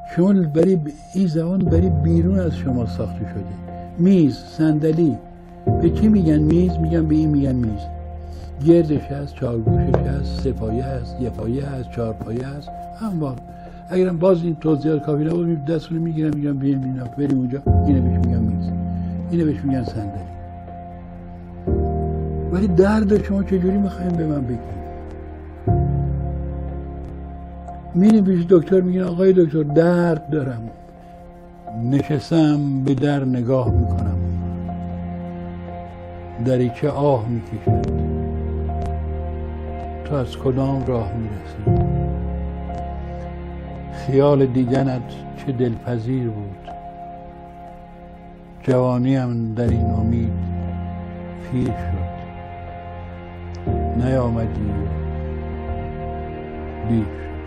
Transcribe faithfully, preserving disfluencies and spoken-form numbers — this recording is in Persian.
شما برای این زبان برای بیرون از شما ساخته شده. میز، صندلی، به کی میگن میز؟ میگن به این میگن میز. گردش هست، چهارگوشش هست، سه پایه هست، یه پایه هست، چهار پایه هست. اما اگرم باز این توضیحات کافی نبود، دستون رو میگیرم میگم بیایم اینا بریم اونجا، اینو بهش میگن میز، اینو بهش میگن صندلی. ولی درد شما چجوری میخوایم به من بگید؟ میریم پیش دکتر میگن آقای دکتر درد دارم. نشستم به در نگاه میکنم، دریچه آه میکشد. تو از کدام راه میرسی؟ خیال دیدنت چه دلپذیر بود. جوانیم در این امید پیر شد. نیامدی و دیر شد.